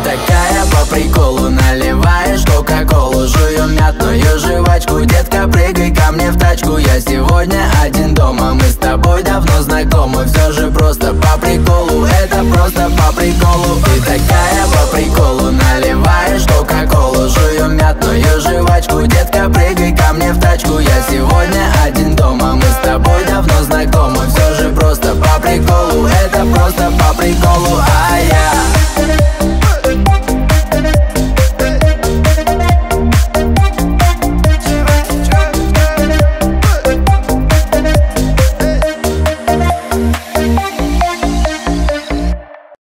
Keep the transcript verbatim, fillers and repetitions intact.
такая по приколу, наливаешь кока-колу, жую мятную жвачку. Детка, прыгай ко мне в тачку, я сегодня один дома. Мы с тобой давно знакомы,